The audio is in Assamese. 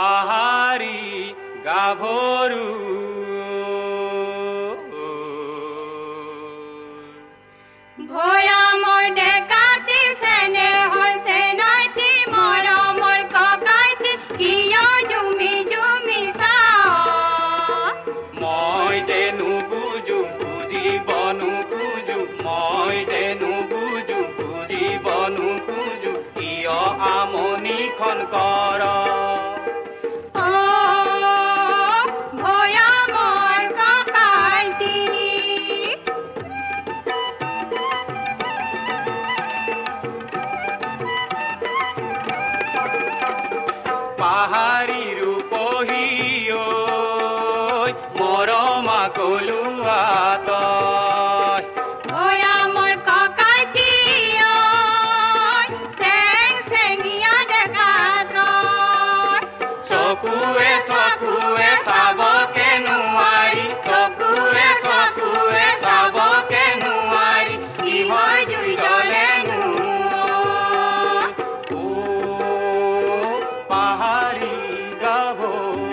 পাহাৰী গাভৰু ভৈয়ামৰ ডেকাতি চেনেহৰ চেনাইতি মৰমৰ ককাইতি কিয় জুমি জুমি চাওঁ মই যে নুবুজো বুজিব নোখোজো মই যে নুবুজো বুজিব নোখোজো কিয় আমনিখন কৰ ভৈয়ামৰ ককাইতি পাহাৰী ৰূপহী ঐ মৰমা কলুৱা তই ভৈয়ামৰ ককাইতি চেং চেঙিয়া ডেকা তই চকুৱে চকুৱে চাবকে নোৱাৰি চকুৱে চকুৱে চাবকে নোৱাৰি কিহৰ জুই জ্বলেনো পাহাৰী গাভৰু